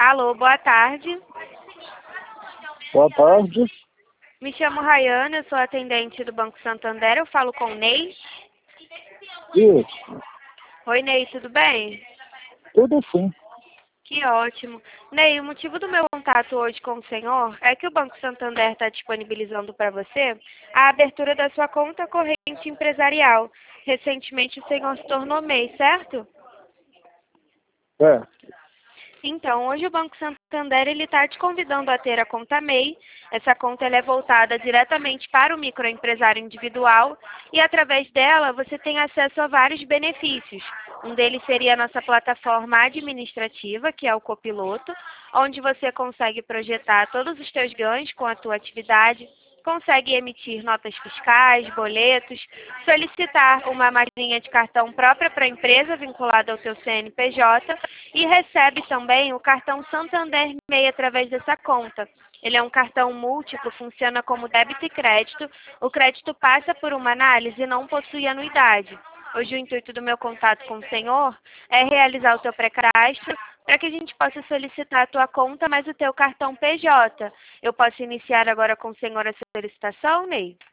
Alô, boa tarde. Boa tarde. Me chamo Rayana, eu sou atendente do Banco Santander. Eu falo com o Ney. Isso. Oi, Ney, tudo bem? Tudo sim. Que ótimo. Ney, o motivo do meu contato hoje com o senhor é que o Banco Santander está disponibilizando para você a abertura da sua conta corrente empresarial. Recentemente o senhor se tornou MEI, certo? É. Então, hoje o Banco Santander está te convidando a ter a conta MEI. Essa conta ela é voltada diretamente para o microempresário individual e através dela você tem acesso a vários benefícios. Um deles seria a nossa plataforma administrativa, que é o Copiloto, onde você consegue projetar todos os seus ganhos com a tua atividade, consegue emitir notas fiscais, boletos, solicitar uma maquininha de cartão própria para a empresa vinculada ao seu CNPJ e recebe também o cartão Santander MEI através dessa conta. Ele é um cartão múltiplo, funciona como débito e crédito. O crédito passa por uma análise e não possui anuidade. Hoje o intuito do meu contato com o senhor é realizar o teu pré-cadastro para que a gente possa solicitar a tua conta, mais o teu cartão PJ. Eu posso iniciar agora com o senhor a solicitação, Ney?